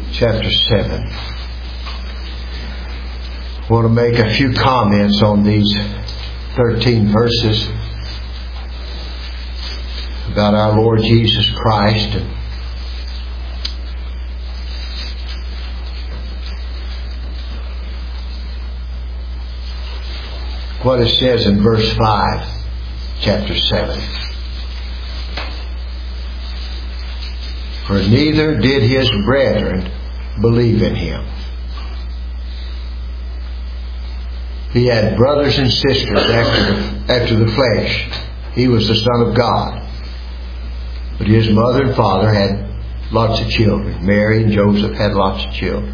chapter 7. I want to make a few comments on these 13 verses about our Lord Jesus Christ. What it says in verse 5, chapter 7. For neither did his brethren believe in him. He had brothers and sisters after the flesh. He was the Son of God. But his mother and father had lots of children. Mary and Joseph had lots of children.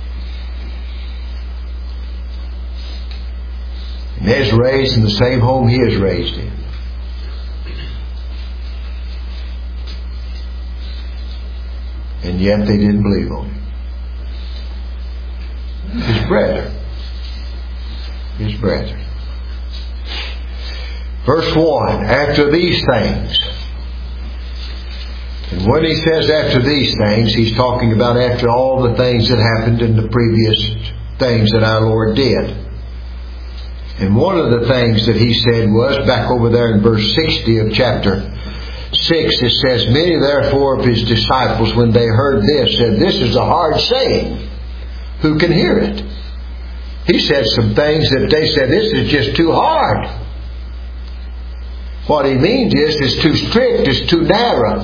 And they was raised in the same home he was raised in. And yet they didn't believe on him. His brethren. His brethren. Verse 1, after these things. And when he says after these things, he's talking about after all the things that happened in the previous things that our Lord did. And one of the things that he said was, back over there in verse 60 of chapter 6, it says, many therefore of his disciples, when they heard this, said, this is a hard saying. Who can hear it? He said some things that they said, this is just too hard. What he means is, it's too strict, it's too narrow.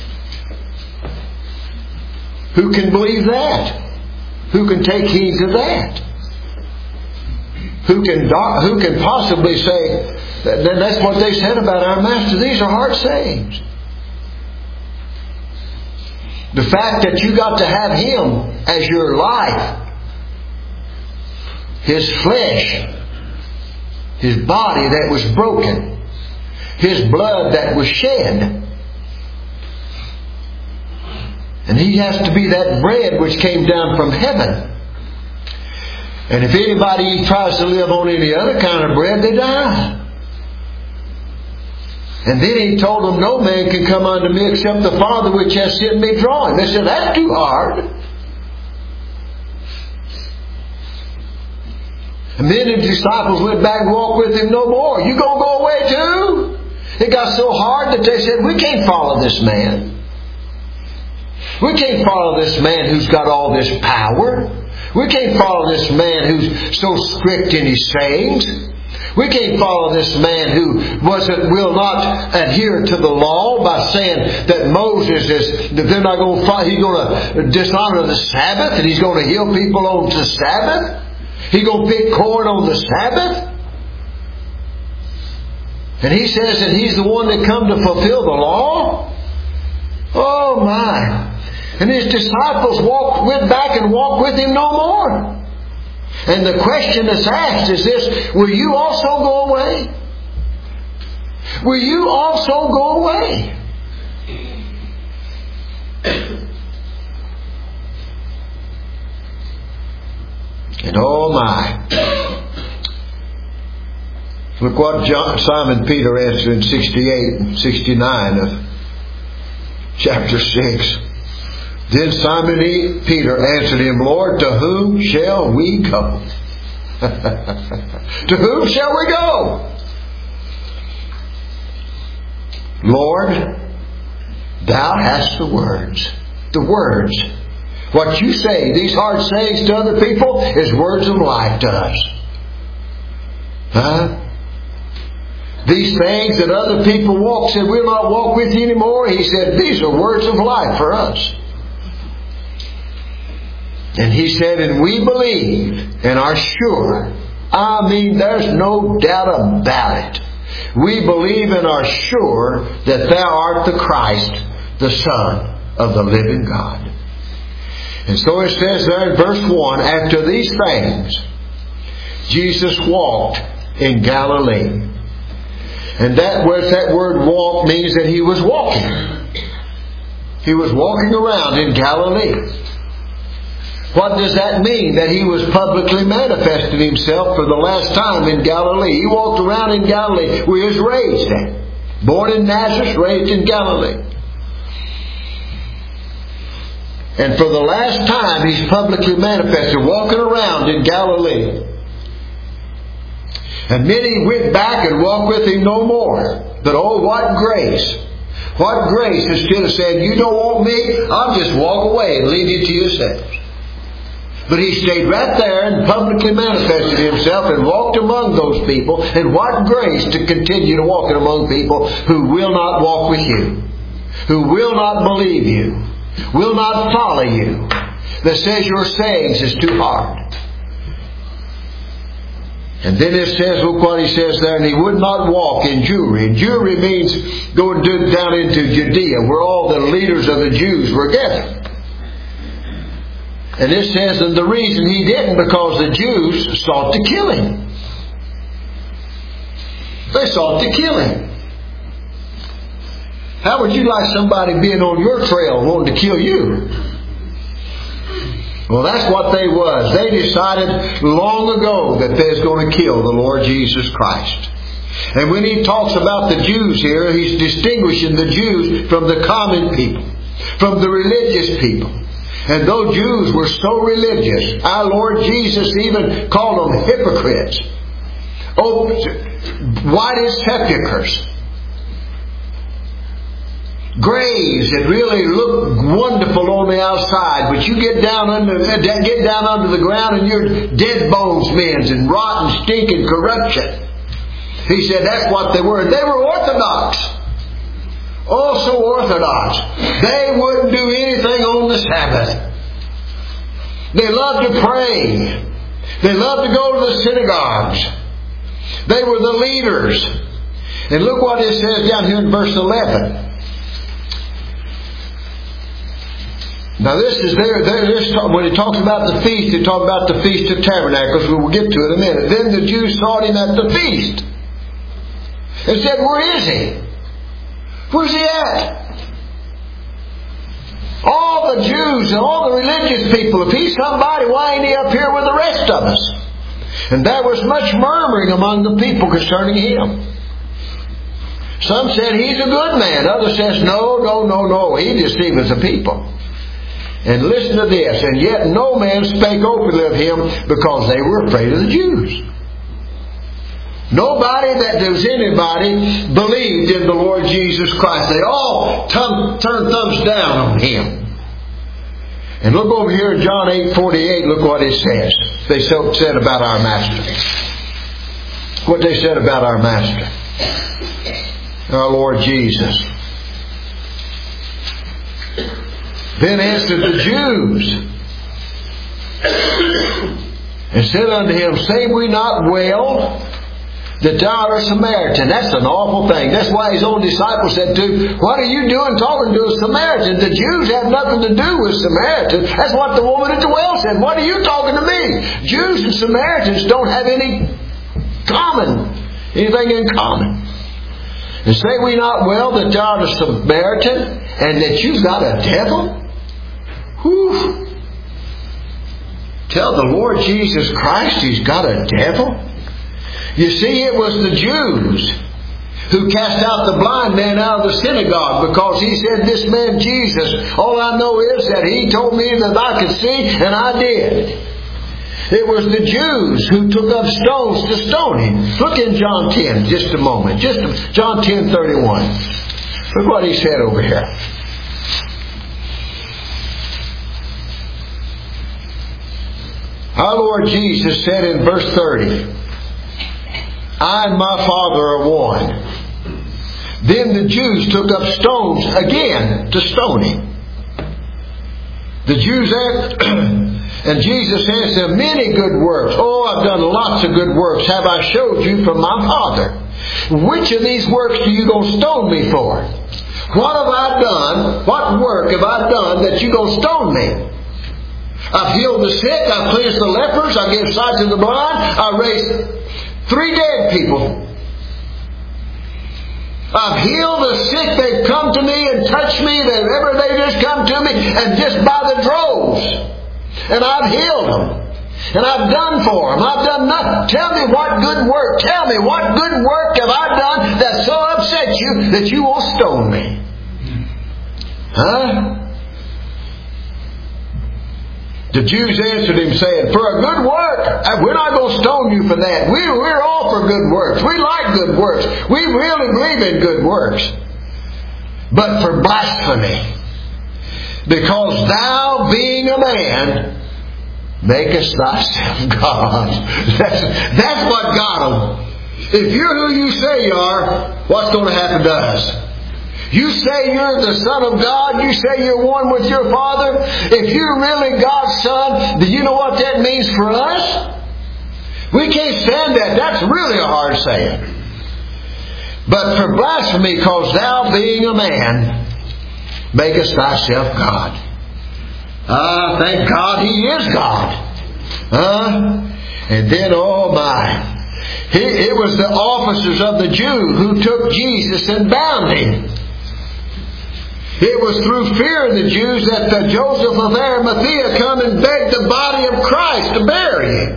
Who can believe that? Who can take heed to that? Who can possibly say, that's what they said about our Master. These are hard sayings. The fact that you got to have Him as your life, His flesh, His body that was broken, His blood that was shed. And He has to be that bread which came down from heaven. And if anybody tries to live on any other kind of bread, they die. And then He told them, no man can come unto me except the Father which has sent me draw him. They said, that's too hard. And then the disciples went back and walked with Him no more. You going to go away too? It got so hard that they said, we can't follow this man. We can't follow this man who's got all this power. We can't follow this man who's so strict in his sayings. We can't follow this man who will not adhere to the law by saying that Moses he's going to dishonor the Sabbath and he's going to heal people on the Sabbath. He's going to pick corn on the Sabbath. And he says that he's the one that come to fulfill the law. Oh my. And his disciples went back and walked with Him no more. And the question that's asked is this, will you also go away? Will you also go away? And oh my. Look what Simon Peter answered in 68 and 69 of chapter 6. Then Simon Peter answered Him, Lord, to whom shall we go? To whom shall we go? Lord, Thou hast the words. The words. What you say, these hard sayings to other people, is words of life to us. Huh? These things that other people said, we'll not walk with you anymore. He said, these are words of life for us. And He said, and we believe and are sure. I mean, there's no doubt about it. We believe and are sure that Thou art the Christ, the Son of the living God. And so it says there in verse 1, after these things, Jesus walked in Galilee. And that word walk means that He was walking. He was walking around in Galilee. What does that mean? That He was publicly manifesting Himself for the last time in Galilee. He walked around in Galilee where He was raised at. Born in Nazareth, raised in Galilee. And for the last time, He's publicly manifested, walking around in Galilee. And many went back and walked with Him no more. But oh, what grace! What grace, instead of saying, you don't want me, I'll just walk away and leave you to yourselves. But He stayed right there and publicly manifested Himself and walked among those people. And what grace to continue to walk among people who will not walk with you, who will not believe you, will not follow you, that says your sayings is too hard. And then it says, look what He says there, and He would not walk in Jewry. And Jewry means going down into Judea, where all the leaders of the Jews were gathered. And it says, and the reason He didn't, because the Jews sought to kill Him. They sought to kill Him. How would you like somebody being on your trail wanting to kill you? Well, that's what they was. They decided long ago that they was going to kill the Lord Jesus Christ. And when He talks about the Jews here, He's distinguishing the Jews from the common people, from the religious people. And those Jews were so religious, our Lord Jesus even called them hypocrites. Oh, whited sepulchres. Graves that really look wonderful on the outside, but you get down under the ground and you're dead bones men and rotten, stinking corruption. He said that's what they were. They were orthodox. Also orthodox. They wouldn't do anything on the Sabbath. They loved to pray. They loved to go to the synagogues. They were the leaders. And look what it says down here in verse 11. Now this is when it talks about the feast, it talks about the Feast of Tabernacles. We will get to it in a minute. Then the Jews sought Him at the feast and said, where is He? Where's He at? All the Jews and all the religious people, if He's somebody, why ain't He up here with the rest of us? And there was much murmuring among the people concerning Him. Some said, He's a good man. Others says, no. He deceiveth the people. And listen to this. And yet no man spake openly of Him, because they were afraid of the Jews. Nobody that does anybody believed in the Lord Jesus Christ. They all turned thumbs down on Him. And look over here in John 8:48. Look what it says. They said about our Master. What they said about our Master. Our Lord Jesus. Then answered the Jews and said unto Him, say we not well that thou art a Samaritan? That's an awful thing. That's why His own disciples said to him, what are you doing talking to a Samaritan? The Jews have nothing to do with Samaritans. That's what the woman at the well said. What are you talking to me? Jews and Samaritans don't have anything in common. And say we not well that thou art a Samaritan, and that you've got a devil? Whew. Tell the Lord Jesus Christ He's got a devil? You see, it was the Jews who cast out the blind man out of the synagogue, because he said, this man Jesus, all I know is that He told me that I could see, and I did. It was the Jews who took up stones to stone Him. Look in John 10, just a moment. John 10:31. Look what He said over here. Our Lord Jesus said in verse 30, I and my Father are one. Then the Jews took up stones again to stone Him. The Jews and Jesus answered them, many good works. Oh, I've done lots of good works. Have I showed you from my Father? Which of these works do you going to stone me for? What have I done? What work have I done that you going to stone me? I've healed the sick. I've cleansed the lepers. I gave sight to the blind. I raised 3 dead people. I've healed the sick. They've come to me and touched me. They just come to me, and just by the droves. And I've healed them. And I've done for them. I've done nothing. Tell me what good work. Tell me what good work have I done that so upset you that you will stone me? Huh? The Jews answered him, saying, for a good work. We're not going to stone you for that. We're all for good works. We like good works. We really believe in good works. But for blasphemy, because thou, being a man, makest thyself God. That's what got them. If you're who you say you are, what's going to happen to us? You say you're the Son of God. You say you're one with your Father. If you're really God's Son, do you know what that means for us? We can't stand that. That's really a hard saying. But for blasphemy, because thou, being a man, makest thyself God. Thank God He is God. And then, oh my, it was the officers of the Jew who took Jesus and bound Him. It was through fear of the Jews that Joseph of Arimathea come and begged the body of Christ to bury Him.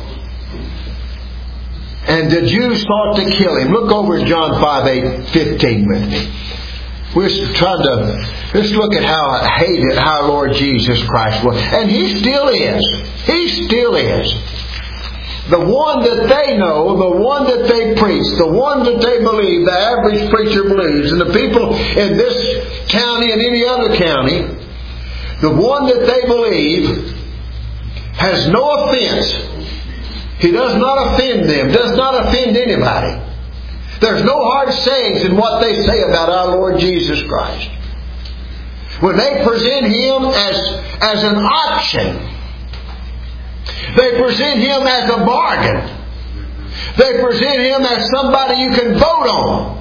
And the Jews thought to kill Him. Look over at John 5:15 with me. Let's look at how hated our Lord Jesus Christ was. And He still is. He still is. The one that they know, the one that they preach, the one that they believe, the average preacher believes, and the people in this county and any other county, the one that they believe has no offense. He does not offend them, does not offend anybody. There's no hard sayings in what they say about our Lord Jesus Christ. When they present Him as an option, they present Him as a bargain. They present Him as somebody you can vote on.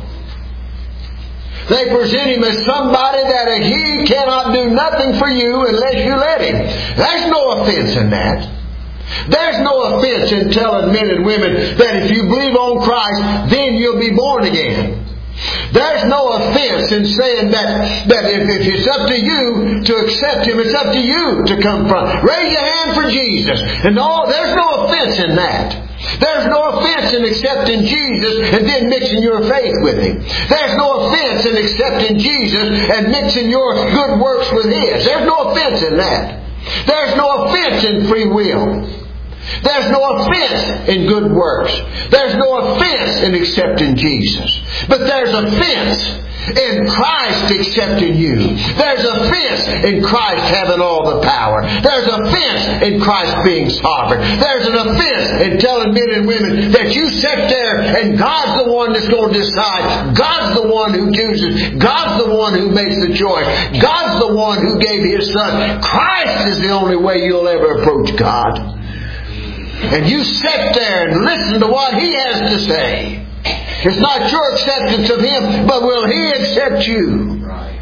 They present Him as somebody that He cannot do nothing for you unless you let Him. There's no offense in that. There's no offense in telling men and women that if you believe on Christ, then you'll be born again. There's no offense in saying that if it's up to you to accept Him, it's up to you to come from. Raise your hand for Jesus. And there's no offense in that. There's no offense in accepting Jesus and then mixing your faith with Him. There's no offense in accepting Jesus and mixing your good works with His. There's no offense in that. There's no offense in free will. There's no offense in good works. There's no offense in accepting Jesus. But there's offense in Christ accepting you. There's offense in Christ having all the power. There's offense in Christ being sovereign. There's an offense in telling men and women that you sit there and God's the one that's going to decide. God's the one who chooses. God's the one who makes the choice. God's the one who gave His Son. Christ is the only way you'll ever approach God. And you sit there and listen to what He has to say. It's not your acceptance of Him, but will He accept you? Right.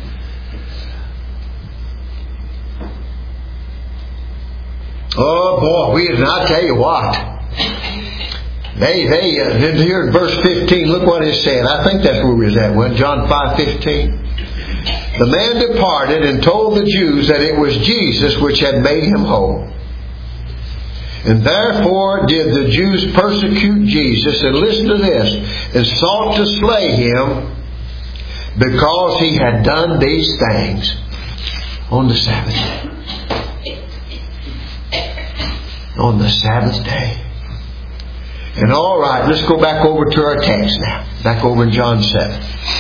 Oh boy, I tell you what. Here in verse 15, look what it said. I think that's where we was at. John 5:15. The man departed and told the Jews that it was Jesus which had made him whole. And therefore did the Jews persecute Jesus, and listen to this, and sought to slay Him, because He had done these things on the Sabbath day. On the Sabbath day. And all right, let's go back over to our text now. Back over in John 7.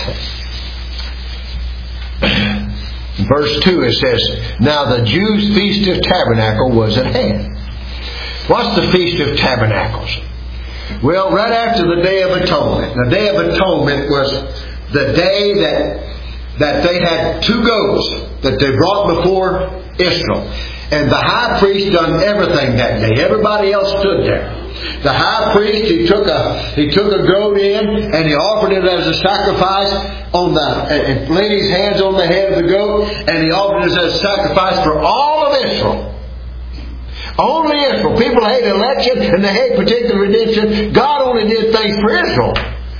Verse 2 it says, now the Jews' feast of tabernacle was at hand. What's the Feast of Tabernacles? Well, right after the Day of Atonement. The Day of Atonement was the day that they had two goats that they brought before Israel. And the high priest done everything that day. Everybody else stood there. The high priest, he took a goat in and he offered it as a sacrifice and laid his hands on the head of the goat, and he offered it as a sacrifice for all of Israel. Only Israel. People hate election and they hate particular redemption. God only did things for Israel.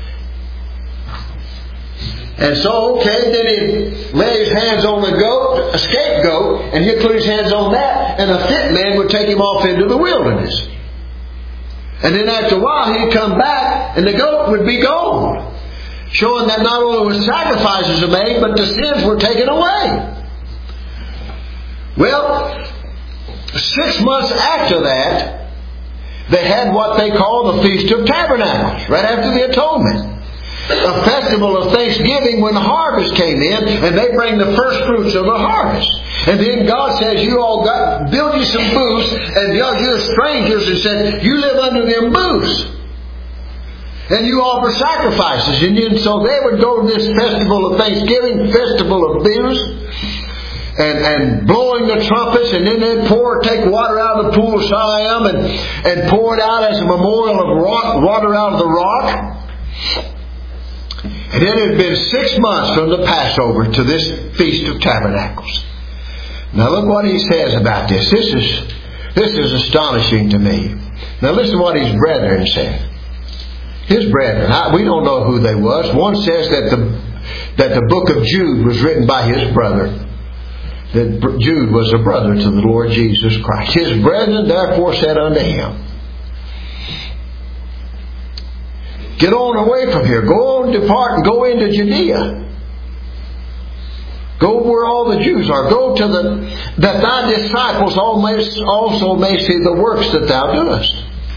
And so, then he'd lay his hands on the goat, a scapegoat, and he'd put his hands on that, and a fit man would take him off into the wilderness. And then after a while he'd come back and the goat would be gone. Showing that not only were sacrifices made, but the sins were taken away. Well, 6 months after that, they had what they call the Feast of Tabernacles, right after the Atonement. A festival of thanksgiving when the harvest came in, and they bring the first fruits of the harvest. And then God says, you all build you some booths, and you're strangers, and said, you live under them booths. And you offer sacrifices. And then so they would go to this festival of thanksgiving, festival of booths, and blowing the trumpets, and then they'd take water out of the pool of Siloam and pour it out as a memorial of water out of the rock. And it had been 6 months from the Passover to this Feast of Tabernacles. Now look what he says about this. This is astonishing to me. Now listen to what his brethren said. His brethren, we don't know who they was. One says that the book of Jude was written by his brother. That Jude was a brother to the Lord Jesus Christ. His brethren therefore said unto him, get on away from here. Go on, depart, and go into Judea. Go where all the Jews are. Go to that thy disciples also may see the works that thou doest.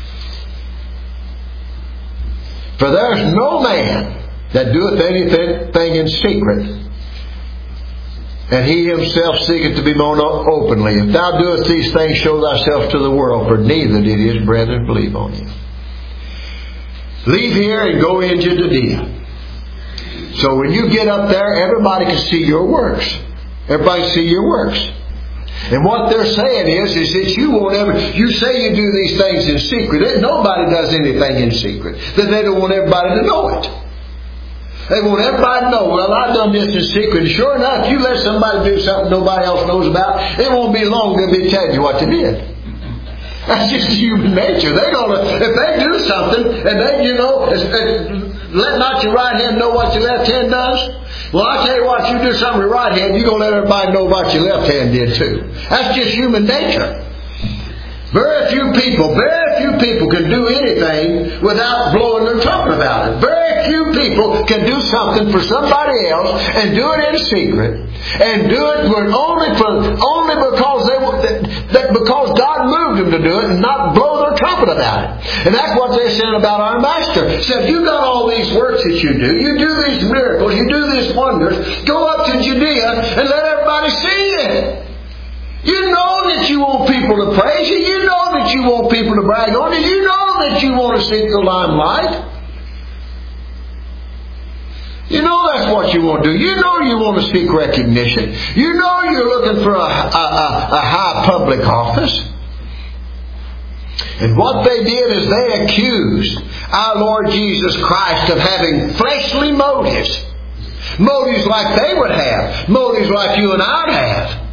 For there is no man that doeth anything in secret, and he himself seeketh to be known openly. If thou doest these things, show thyself to the world, for neither did his brethren believe on him. Leave here and go into Judea. So when you get up there, everybody can see your works. Everybody can see your works. And what they're saying is that you say you do these things in secret. Nobody does anything in secret. That they don't want everybody to know it. They want everybody to know, well, I've done this in secret. And sure enough, you let somebody do something nobody else knows about, it won't be long they'll be telling you what they did. That's just human nature. They're gonna, if they do something, and they, let not your right hand know what your left hand does. Well, I tell you what, you do something with your right hand, you're gonna let everybody know what your left hand did too. That's just human nature. Very few people can do anything without blowing their trumpet about it. Very few people can do something for somebody else and do it in secret, and do it only because God moved them to do it, and not blow their trumpet about it. And that's what they're saying about our Master. He said, you got all these works that you do these miracles, you do these wonders, go up to Judea and let everybody see it. You know that you want people to praise you. You know that you want people to brag on you. You know that you want to seek the limelight. You know that's what you want to do. You know you want to seek recognition. You know you're looking for a high public office. And what they did is they accused our Lord Jesus Christ of having fleshly motives. Motives like they would have. Motives like you and I'd have.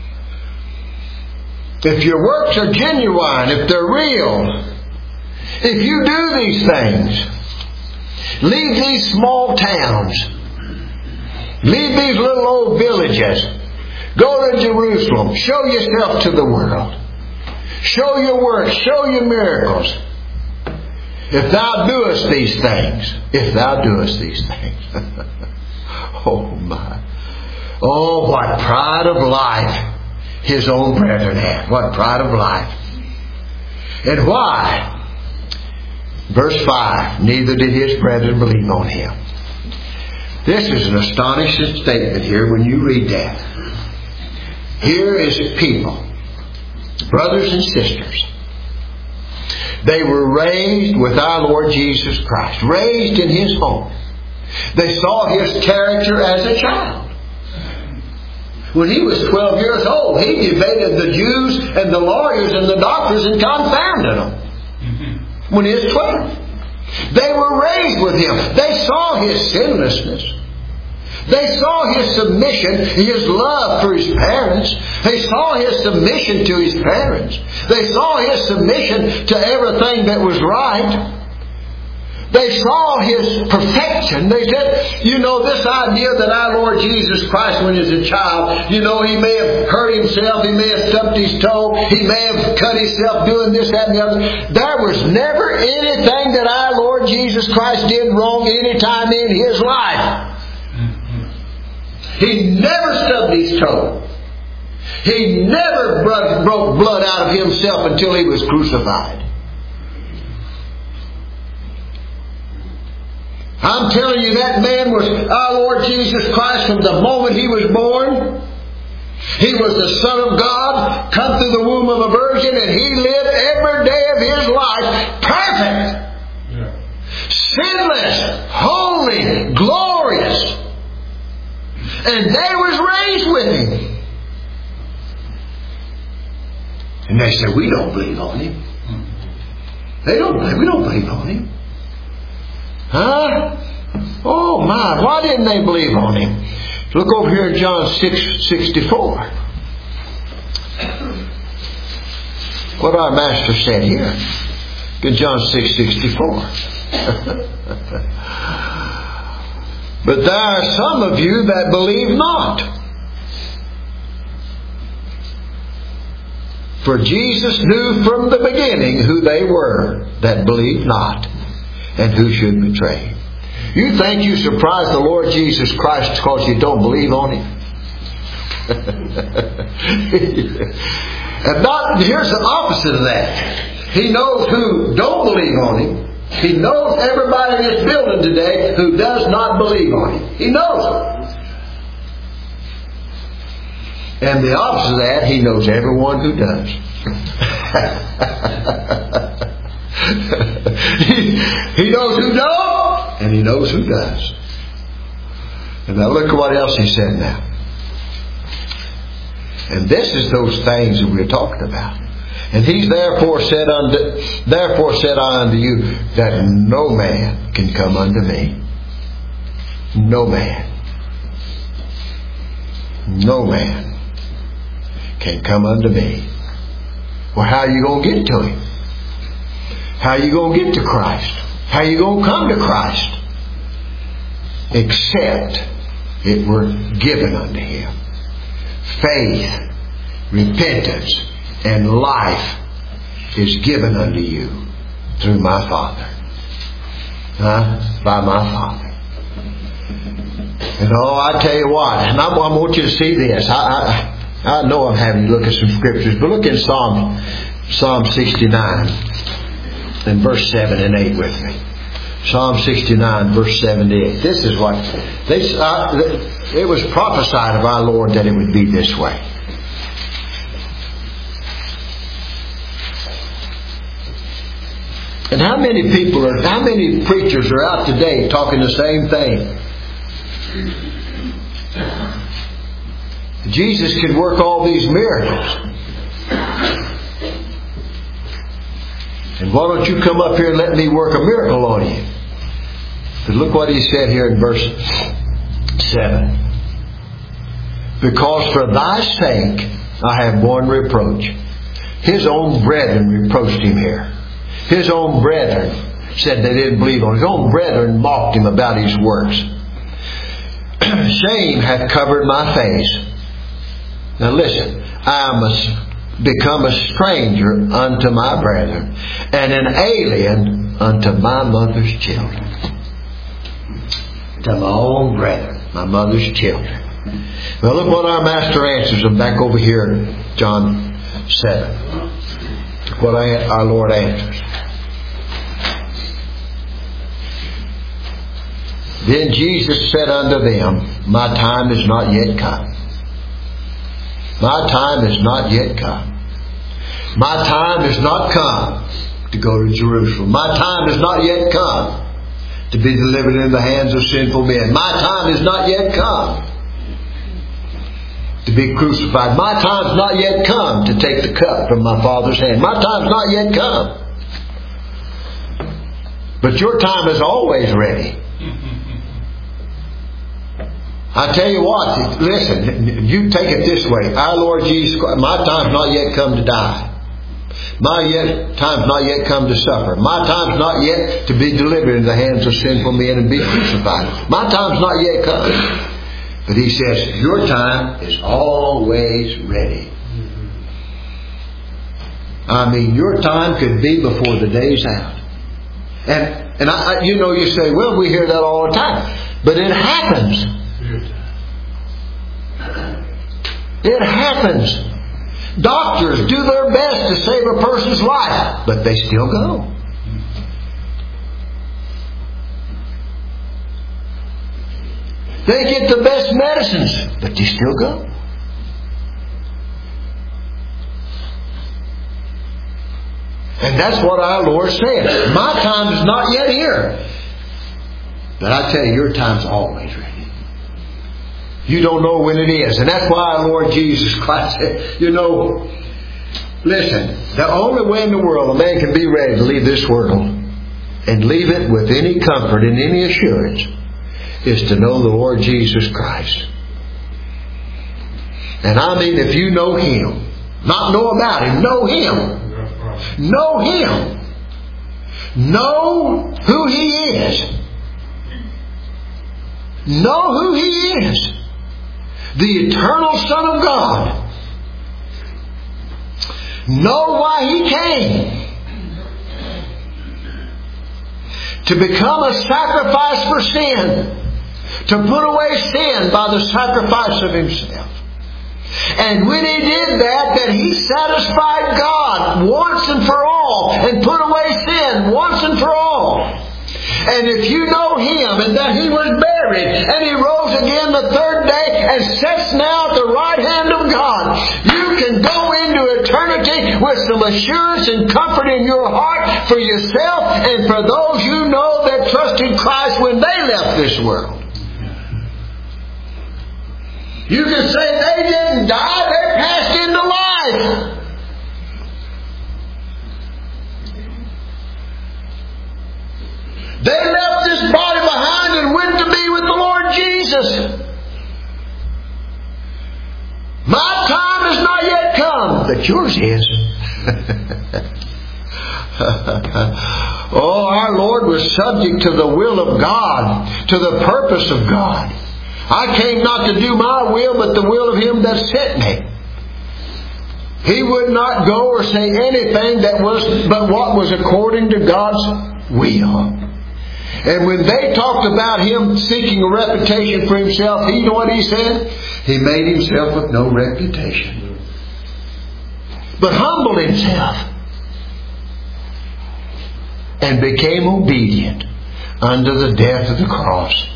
If your works are genuine, if they're real, if you do these things, leave these small towns, leave these little old villages, go to Jerusalem, show yourself to the world, show your works, show your miracles. If thou doest these things, oh my, oh what pride of life his own brethren had. What pride of life. And why? Verse 5, neither did his brethren believe on him. This is an astonishing statement here when you read that. Here is people, brothers and sisters. They were raised with our Lord Jesus Christ, raised in his home. They saw his character as a child. When he was 12 years old, he debated the Jews and the lawyers and the doctors and confounded them. When he was 12. They were raised with him. They saw his sinlessness. They saw his submission, his love for his parents. They saw his submission to his parents. They saw his submission to everything that was right. They saw his perfection. They said, this idea that our Lord Jesus Christ, when he was a child, he may have hurt himself, he may have stubbed his toe, he may have cut himself doing this, that, and the other. There was never anything that our Lord Jesus Christ did wrong any time in his life. He never stubbed his toe. He never broke blood out of Himself until He was crucified. I'm telling you, that man was our Lord Jesus Christ from the moment He was born. He was the Son of God, come through the womb of a virgin, and He lived every day of His life perfect. Sinless, holy, glorious. And they was raised with Him. And they said, we don't believe on Him. We don't believe on Him. Huh? Oh my, why didn't they believe on Him? Look over here in John 6:64. What our Master said here. Look at John 6:64. But there are some of you that believe not. For Jesus knew from the beginning who they were that believed not, and who should betray Him. You think you surprise the Lord Jesus Christ because you don't believe on Him? And here's the opposite of that. He knows who don't believe on Him. He knows everybody in this building today who does not believe on Him. He knows them. And the opposite of that, He knows everyone who does. He knows who don't, and He knows who does. And now look at what else He said now. And this is those things that we're talking about. And He's therefore said I unto you that no man can come unto me. No man. No man can come unto me. Well, how are you going to get to Him? How are you going to get to Christ? How are you going to come to Christ? Except it were given unto Him. Faith, repentance, and life is given unto you through my Father. By my Father. And I tell you what, and I want you to see this. I know I'm having you look at some scriptures, but look in Psalm 69 and verse 7 and 8 with me. Psalm 69 verse 7 to 8. This is what it was prophesied of our Lord that it would be this way. And how many preachers are out today talking the same thing? Jesus could work all these miracles. And why don't you come up here and let me work a miracle on you? But look what He said here in verse 7. Because for thy sake I have borne reproach. His own brethren reproached Him here. His own brethren said they didn't believe on Him. His own brethren mocked Him about His works. Shame hath covered my face. Now listen, I must become a stranger unto my brethren, and an alien unto my mother's children. To my own brethren, my mother's children. Well, look what our Master answers them back over here in John 7. Look what our Lord answers. Then Jesus said unto them, my time is not yet come. My time is not yet come. My time is not come to go to Jerusalem. My time is not yet come to be delivered into the hands of sinful men. My time is not yet come to be crucified. My time is not yet come to take the cup from my Father's hand. My time is not yet come. But your time is always ready. I tell you what, listen, you take it this way. Our Lord Jesus Christ, my time's not yet come to die. My time's not yet come to suffer. My time's not yet to be delivered into the hands of sinful men and be crucified. My time's not yet come. But He says, your time is always ready. I mean, your time could be before the day's out. And you say, well, we hear that all the time. But it happens. It happens. Doctors do their best to save a person's life, but they still go. They get the best medicines, but they still go. And that's what our Lord said. My time is not yet here. But I tell you, your time's always ready. You don't know when it is. And that's why our Lord Jesus Christ said, listen, the only way in the world a man can be ready to leave this world and leave it with any comfort and any assurance is to know the Lord Jesus Christ. And I mean, if you know Him, not know about Him, know Him. Know Him. Know who He is. Know who He is. The eternal Son of God. Know why He came. To become a sacrifice for sin. To put away sin by the sacrifice of Himself. And when He did that He satisfied God once and for all and put away sin once and for all. And if you know Him and that He was buried and He rose again the third day and sits now at the right hand of God, you can go into eternity with some assurance and comfort in your heart for yourself and for those you know that trusted Christ when they left this world. You can say they didn't die, they passed into life. They left this body behind and went to be with the Lord Jesus. My time has not yet come, but yours is. Oh, our Lord was subject to the will of God, to the purpose of God. I came not to do my will, but the will of Him that sent me. He would not go or say anything that was but what was according to God's will. And when they talked about Him seeking a reputation for Himself, you know what He said? He made Himself with no reputation, but humbled Himself and became obedient unto the death of the cross.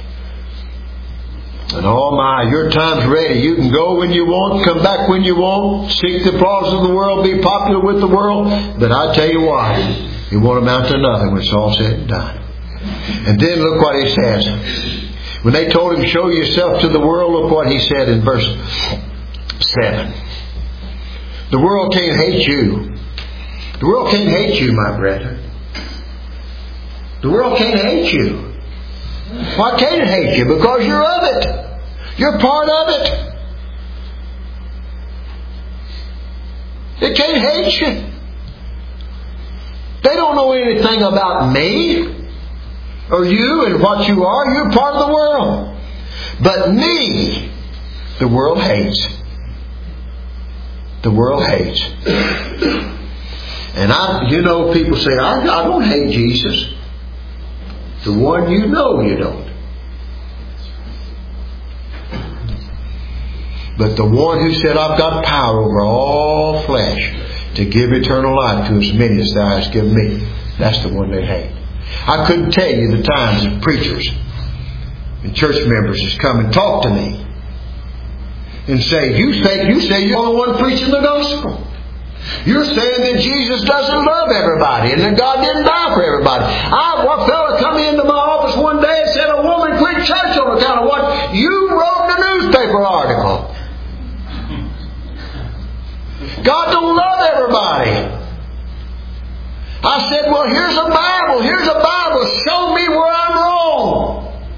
And oh my, your time's ready. You can go when you want, come back when you want, seek the applause of the world, be popular with the world. But I tell you what, it won't amount to nothing when it's all said and done. And then look what He says. When they told Him, show yourself to the world, look what He said in verse 7. The world can't hate you. The world can't hate you, my brethren. The world can't hate you. Why can't it hate you? Because you're of it. You're part of it. It can't hate you. They don't know anything about me or you and what you are. You're part of the world. But me, the world hates. The world hates. And people say, I don't hate Jesus. The one you know you don't. But the one who said, I've got power over all flesh to give eternal life to as many as Thou hast given me. That's the one they hate. I couldn't tell you the times that preachers and church members has come and talked to me and say, you say you're the only one preaching the gospel. You're saying that Jesus doesn't love everybody and that God didn't die for everybody. One fellow come into my office one day and said a woman quit church on account of what you wrote in a newspaper article. God don't love everybody. I said, well, here's a Bible. Here's a Bible. Show me where I'm wrong.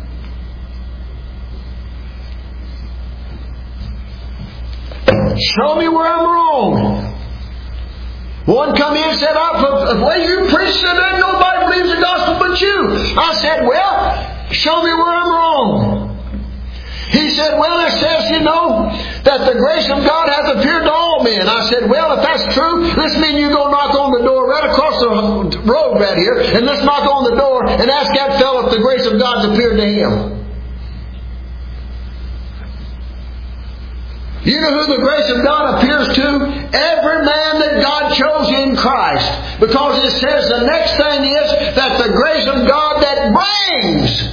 Show me where I'm wrong. One come in and said, the way you preach today, nobody believes the gospel but you. I said, well, show me where I'm wrong. He said, well, it says, that the grace of God has appeared to all men. I said, well, if that's true, let's mean you go knock on the door right across the road right here, and let's knock on the door and ask that fellow if the grace of God's appeared to him. You know who the grace of God appears to? Every man that God chose in Christ. Because it says the next thing is that the grace of God that brings,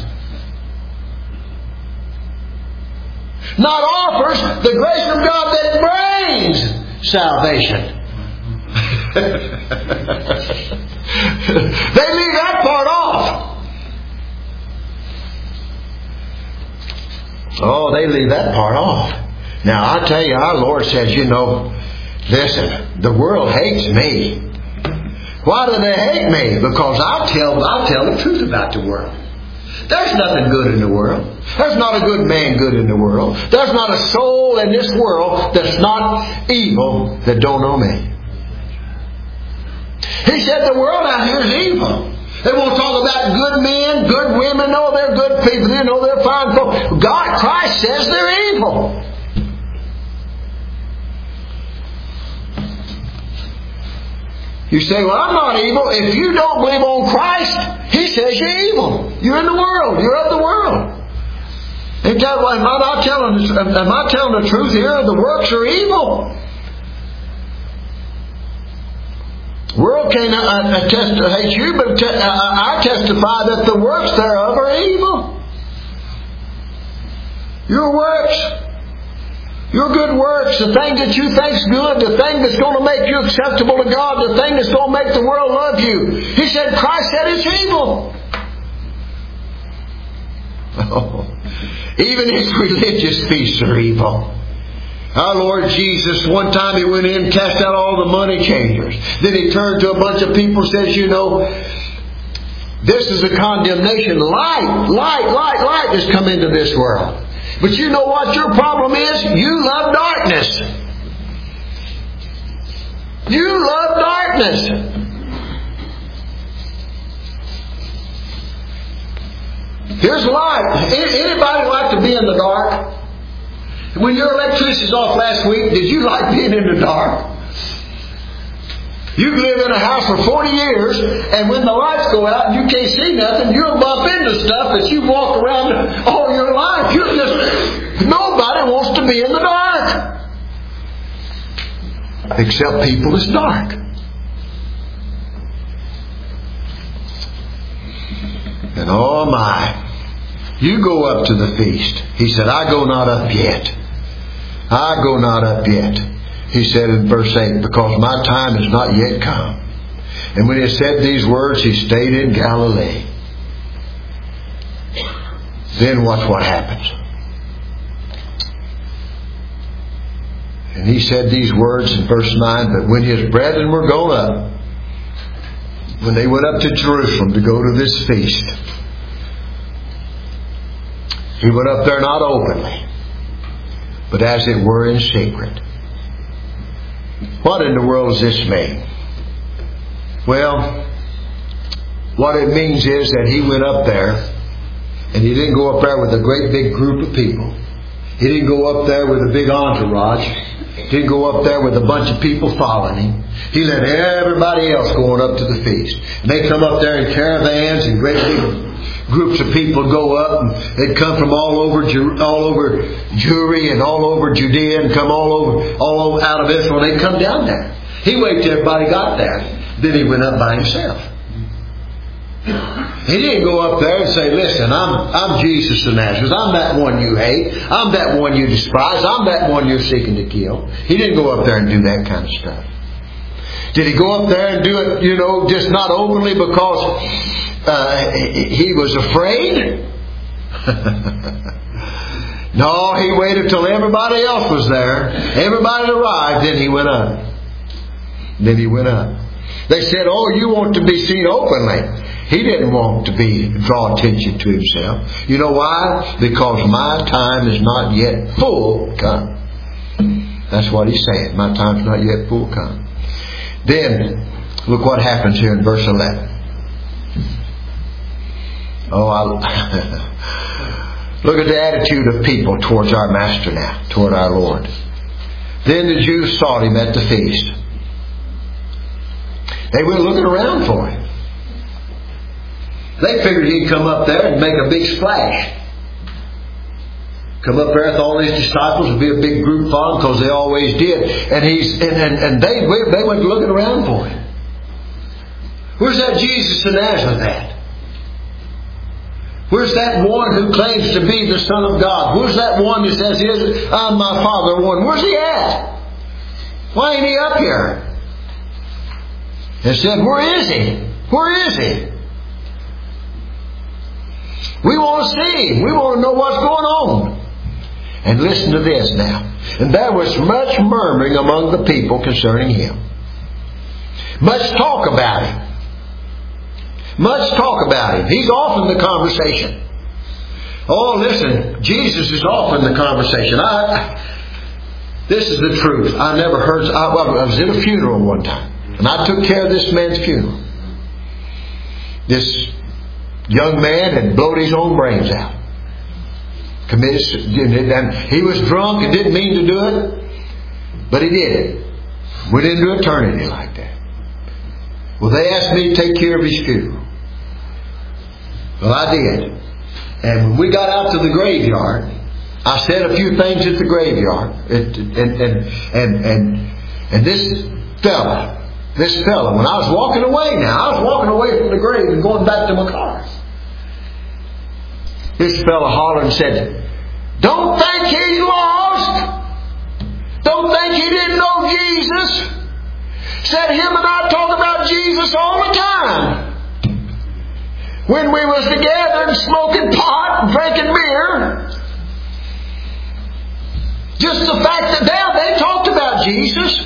not offers, the grace of God that brings salvation. They leave that part off. Oh, they leave that part off. Now, I tell you, our Lord says, listen, the world hates me. Why do they hate me? Because I'll tell the truth about the world. There's nothing good in the world. There's not a good man good in the world. There's not a soul in this world that's not evil that don't know me. He said the world out here is evil. They won't talk about good men, good women. No, they're good people. They're fine folk. Christ says they're evil. You say, well, I'm not evil. If you don't believe on Christ, He says you're evil. You're in the world. You're of the world. Am I telling the truth here? The works are evil. The world can't hate you, but I testify that the works thereof are evil. Your works. Your good works, the thing that you think's good, the thing that's going to make you acceptable to God, the thing that's going to make the world love you. He said, Christ said it's evil. Oh, even His religious feasts are evil. Our Lord Jesus, one time He went in and cast out all the money changers. Then He turned to a bunch of people and says, this is a condemnation. Light has come into this world. But you know what your problem is? You love darkness. You love darkness. Here's light. Anybody like to be in the dark? When your electricity's off last week, did you like being in the dark? You live in a house for 40 years, and when the lights go out and you can't see nothing, you'll bump into stuff that you walk around all your life. Nobody wants to be in the dark. Except people that's dark. And oh my, you go up to the feast. He said, I go not up yet. I go not up yet. He said in verse 8, because my time is not yet come. And when He said these words, He stayed in Galilee. Then watch what happens. And He said these words in verse 9, but when His brethren were gone up, when they went up to Jerusalem to go to this feast, He went up there not openly, but as it were in secret. What in the world does this mean? Well, what it means is that He went up there, and He didn't go up there with a great big group of people. He didn't go up there with a big entourage. He didn't go up there with a bunch of people following Him. He let everybody else going up to the feast. And they come up there in caravans and great big groups of people go up, and they'd come from all over Jewry and all over Judea and come all over out of Israel. They'd come down there. He waited till everybody got there. Then He went up by Himself. He didn't go up there and say, listen, I'm Jesus of Nazareth. I'm that one you hate. I'm that one you despise. I'm that one you're seeking to kill. He didn't go up there and do that kind of stuff. Did He go up there and do it, just not openly because He was afraid? No, He waited till everybody else was there. Everybody arrived, then He went up. Then He went up. They said, oh, you want to be seen openly. He didn't want to draw attention to Himself. You know why? Because my time is not yet full come. That's what He's saying. My time's not yet full come. Then, look what happens here in verse 11. Look at the attitude of people towards our Master now, toward our Lord. Then the Jews sought Him at the feast. They went looking around for Him. They figured He'd come up there and make a big splash. Come up there with all these disciples. It'd be a big group for him, because they always did. And they went looking around for him. Where's that Jesus of Nazareth at? Where's that one who claims to be the Son of God? Where's that one who says, I'm my Father one? Where's he at? Why ain't he up here? They said, where is he? Where is he? We want to see him. We want to know what's going on. And listen to this now. And there was much murmuring among the people concerning him. Much talk about him. Much talk about him. He's off in the conversation. Oh, listen. Jesus is off in the conversation. This is the truth. I never heard... I was at a funeral one time. And I took care of this man's funeral. This young man had blown his own brains out. And he was drunk and didn't mean to do it, but he did it. Went into eternity like that. Well, they asked me to take care of his funeral. Well, I did. And when we got out to the graveyard, I said a few things at the graveyard. And this fella, when I was walking away now, I was walking away from the grave and going back to my car. This fella hollered and said, don't think he's lost. Don't think he didn't know Jesus. Said him and I talk about Jesus all the time. When we was together and smoking pot and drinking beer. Just the fact that now they talked about Jesus.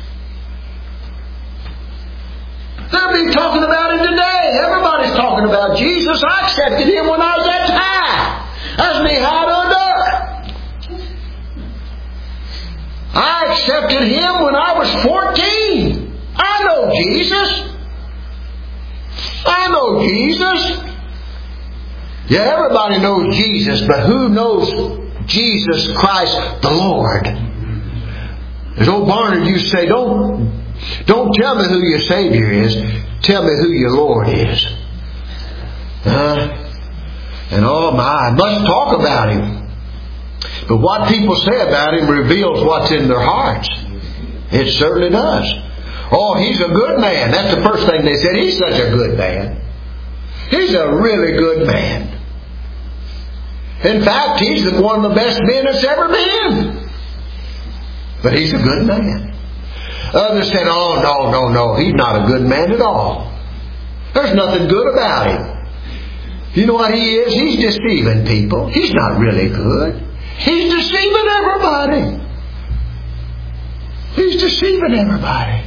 They'll be talking about him today. Everybody's talking about Jesus. I accepted him when I was that high. That's me high to a duck. I accepted him when I was 14. I know Jesus. I know Jesus. Yeah, everybody knows Jesus, but who knows Jesus Christ the Lord? As old Barnard used to say, don't tell me who your Savior is. Tell me who your Lord is. And oh my, I must talk about him. But what people say about him reveals what's in their hearts. It certainly does. Oh, he's a good man. That's the first thing they said. He's such a good man. He's a really good man. In fact, he's one of the best men that's ever been. But he's a good man. Others said, oh, no, he's not a good man at all. There's nothing good about him. You know what he is? He's deceiving people. He's not really good. He's deceiving everybody. He's deceiving everybody.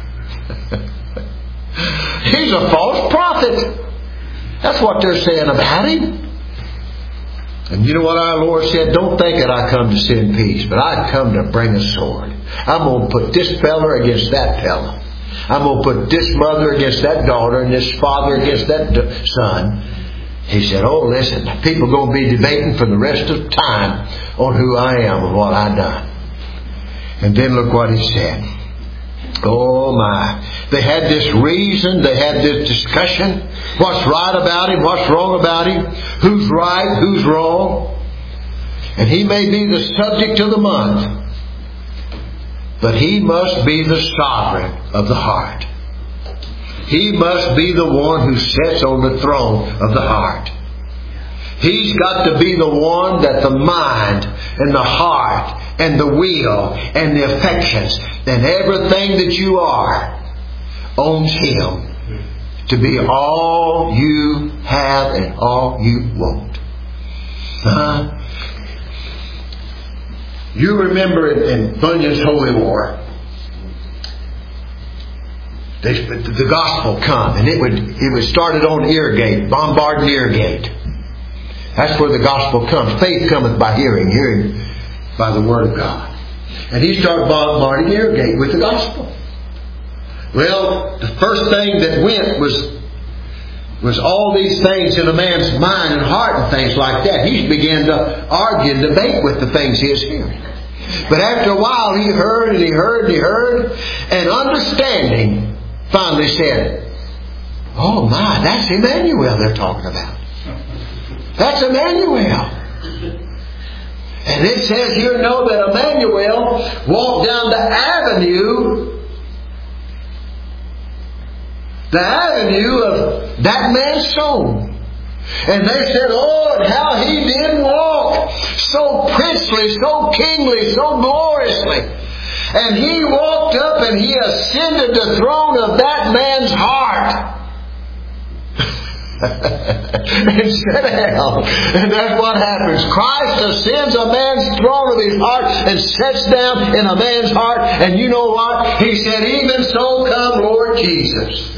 He's a false prophet. That's what they're saying about him. And you know what our Lord said? Don't think that I come to send peace, but I come to bring a sword. I'm going to put this fella against that fella. I'm going to put this mother against that daughter and this father against that son. He said, oh, listen, people are going to be debating for the rest of time on who I am and what I've done. And then look what he said. Oh my. They had this reason, they had this discussion. What's right about him, what's wrong about him, who's right, who's wrong. And he may be the subject of the month, but he must be the sovereign of the heart. He must be the one who sits on the throne of the heart. He's got to be the one that the mind and the heart and the will and the affections and everything that you are owns Him to be all you have and all you want. You remember in Bunyan's Holy War, the gospel come, and it would started on Eargate, bombarding Eargate. That's where the gospel comes. Faith cometh by hearing, hearing by the word of God. And he started bombarding Eargate with the gospel. Well, the first thing that went was all these things in a man's mind and heart and things like that. He began to argue and debate with the things he was hearing. But after a while he heard and he heard and he heard, and understanding finally said, oh my, that's Emmanuel they're talking about. That's Emmanuel. And it says here, know that Emmanuel walked down the avenue of that man's soul. And they said, oh, how he did walk so princely, so kingly, so gloriously. And he walked up and he ascended the throne of that man's heart. And sat down. And that's what happens. Christ ascends a man's throne of his heart and sits down in a man's heart. And you know what? He said, even so come Lord Jesus.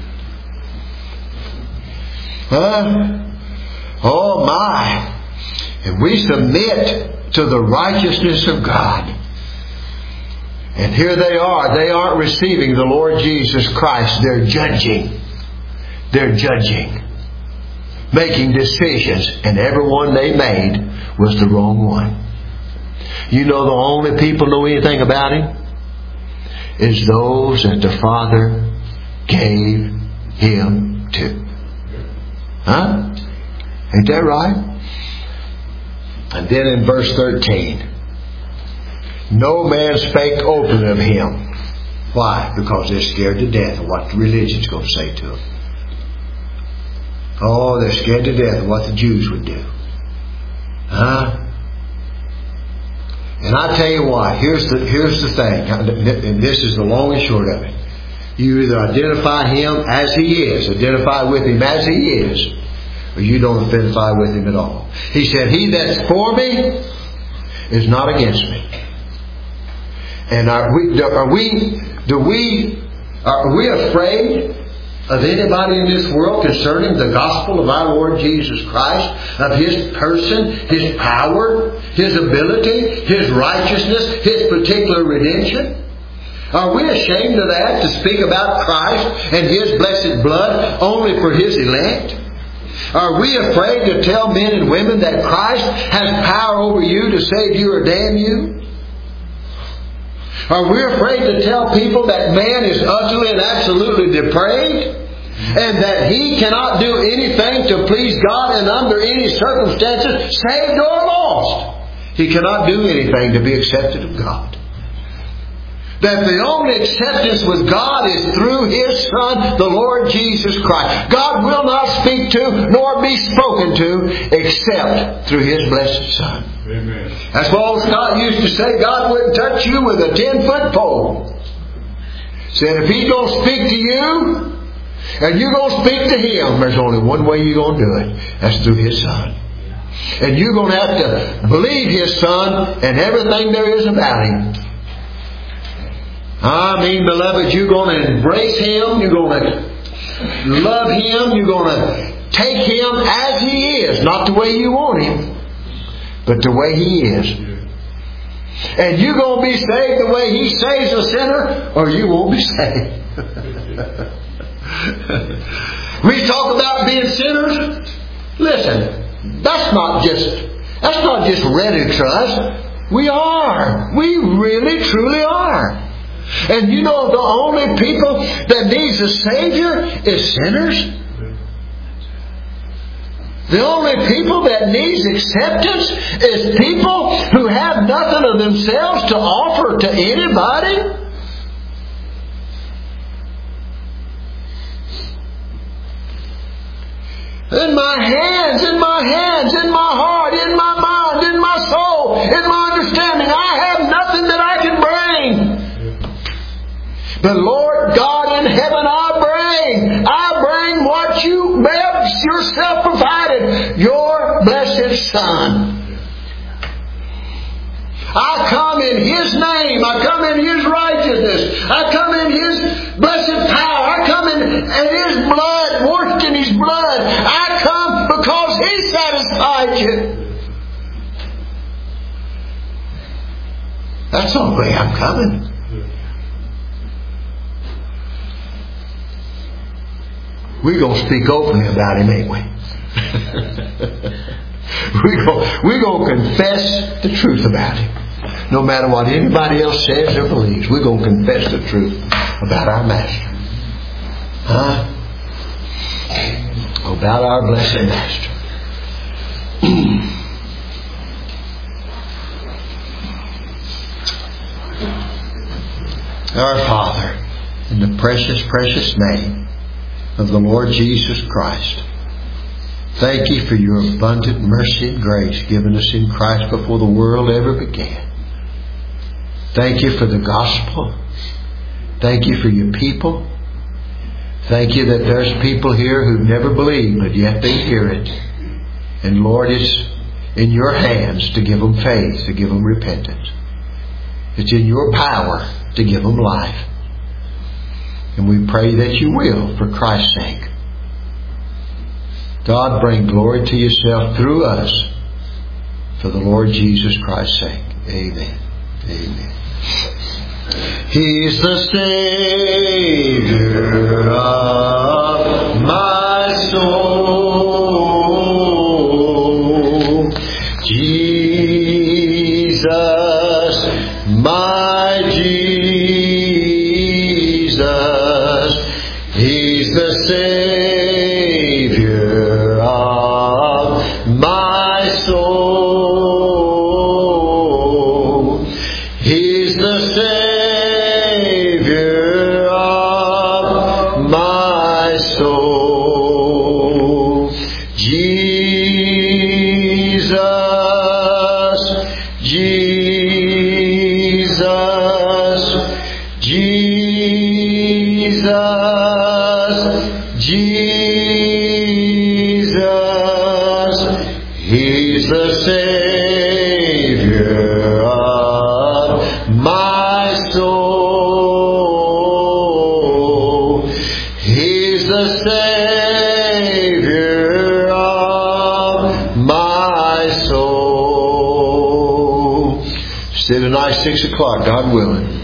Oh my. And we submit to the righteousness of God. And here they are. They aren't receiving the Lord Jesus Christ. They're judging. They're judging. Making decisions. And every one they made was the wrong one. You know the only people know anything about Him? Is those that the Father gave Him to. Huh? Ain't that right? And then in verse 13. No man spake openly of Him. Why? Because they're scared to death of what the religion's going to say to them. Oh, they're scared to death of what the Jews would do. Huh? And I tell you what, here's the thing, and this is the long and short of it. You either identify Him as He is, identify with Him as He is, or you don't identify with Him at all. He said, He that's for me is not against me. And are we afraid of anybody in this world concerning the gospel of our Lord Jesus Christ, of His person, His power, His ability, His righteousness, His particular redemption? Are we ashamed of that, to speak about Christ and His blessed blood only for His elect? Are we afraid to tell men and women that Christ has power over you to save you or damn you? Are we afraid to tell people that man is utterly and absolutely depraved? And that he cannot do anything to please God and under any circumstances, saved or lost? He cannot do anything to be accepted of God. That the only acceptance with God is through His Son, the Lord Jesus Christ. God will not speak to nor be spoken to except through His blessed Son. Amen. That's what old Scott used to say. God wouldn't touch you with a 10-foot pole. Said if He's going to speak to you and you're going to speak to Him, there's only one way you're going to do it. That's through His Son. And you're going to have to believe His Son and everything there is about Him. I mean, beloved, you're going to embrace Him. You're going to love Him. You're going to take Him as He is. Not the way you want Him, but the way He is. And you're going to be saved the way He saves a sinner, or you won't be saved. We talk about being sinners. Listen, that's not just rhetoric to us. We are. We really, truly are. And you know the only people that needs a Savior is sinners. The only people that needs acceptance is people who have nothing of themselves to offer to anybody. In my hands, in my heart, in my mind, in my soul, in my understanding, I have nothing that I can bring. But Lord God in heaven, I bring what you have yourself provided, your blessed Son. I come in His name. I come in His righteousness. I come in His blessed power. I come in His blood, washed in His blood. I come because He satisfied you. That's the way I'm coming. We're going to speak openly about Him, ain't we? We're going to confess the truth about Him. No matter what anybody else says or believes, we're going to confess the truth about our Master. Huh? About our blessed Master. Our Father, in the precious, precious name of the Lord Jesus Christ, thank you for your abundant mercy and grace given us in Christ before the world ever began. Thank you for the gospel. Thank you for your people. Thank you that there's people here who've never believed, but yet they hear it. And Lord, it's in your hands to give them faith, to give them repentance. It's in your power to give them life. And we pray that you will, for Christ's sake. God, bring glory to yourself through us, for the Lord Jesus Christ's sake. Amen. Amen. He's the Savior of my soul. Jesus, my Jesus. He's the Savior of my soul. He's the Savior of my soul. Jesus, Jesus, Jesus, Jesus. He's the Savior of my soul. He's the Savior of my soul. See you tonight, 6 o'clock, God willing.